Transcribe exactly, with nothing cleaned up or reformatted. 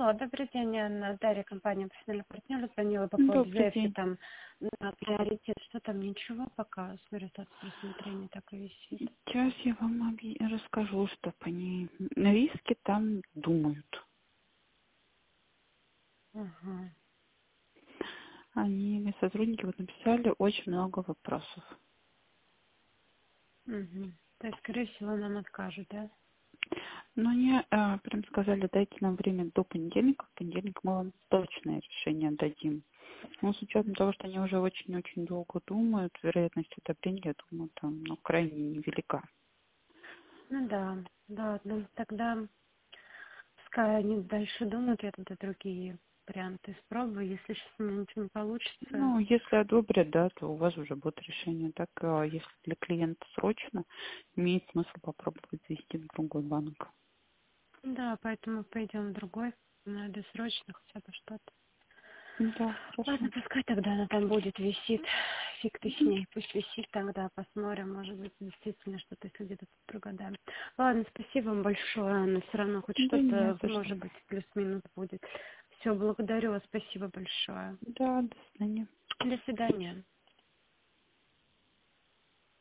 Алло, добрый день, Анна, Дарья, компания «Профессиональный партнер», звонила по поводу Добрый заявки день. там на приоритет. Что там, ничего пока, смотрю, статус рассмотрения так и висит. Сейчас я вам объ- расскажу, что по ней. На риске там думают. Ага. Они, сотрудники, вот написали очень много вопросов. Угу. То есть, скорее всего, нам откажут, да? Но они э, прям сказали, дайте нам время до понедельника. В понедельник мы вам точное решение дадим. Но с учетом того, что они уже очень-очень долго думают, вероятность одобрения, я думаю, там ну, крайне невелика. Ну да, да, ну тогда пускай они дальше думают, я тогда другие варианты испробую. Если сейчас у меня ничего не получится, Ну, если одобрят, да, то у вас уже будет решение. Так, э, если для клиента срочно, имеет смысл попробовать завести в другой банк. да, поэтому пойдем в другой. Надо срочно хотя бы что-то. Да, Ладно, хорошо. пускай тогда она там будет, висит. Фиг ты с Мгм. ней. Пусть висит тогда, посмотрим. Может быть, действительно что-то, если где-то прогадаем. Ладно, спасибо вам большое, но все равно хоть Да не что-то, за что. может быть, плюс-минус будет. Все, благодарю вас, спасибо большое. Да, до свидания. До свидания.